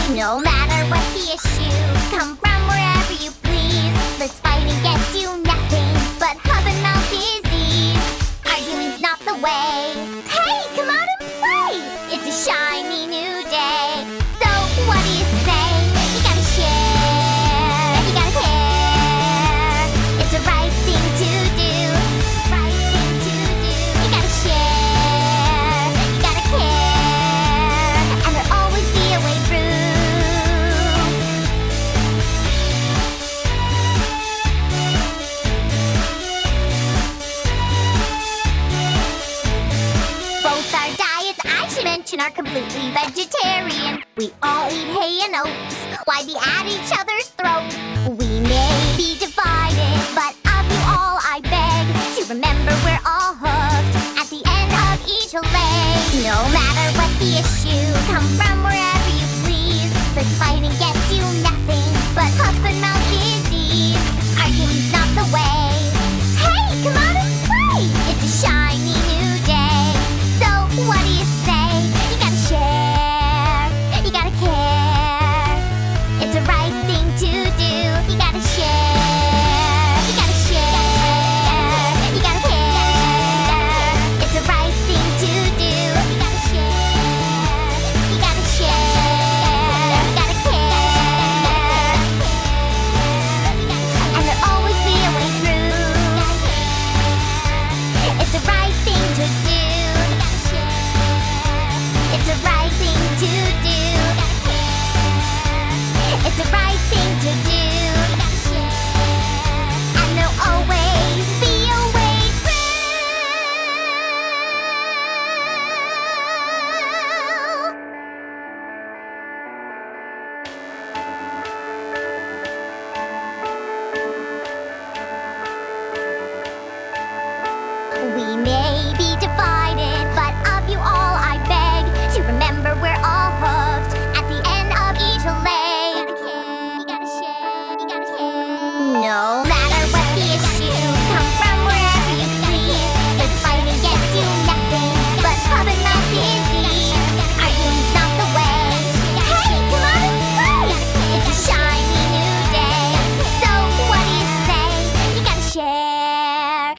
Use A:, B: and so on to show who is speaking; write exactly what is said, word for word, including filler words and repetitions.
A: No matter what the issue, come from wherever you please. This fighting gets you nothing but huff and mouth disease. Arguing's not the way. Hey, come out and play! It's a shiny new day. So what do you say? You gotta share, you gotta care. It's the right thing to do. Right thing to do. You gotta share, you gotta care, and there'll always be a way through. Both our diets, I should mention, are completely vegetarian. We all eat hay and oats. Why be at each other's throats? We may be divided, but of you all I beg to remember we're all hooked at the end of each leg. No matter what the issue, come from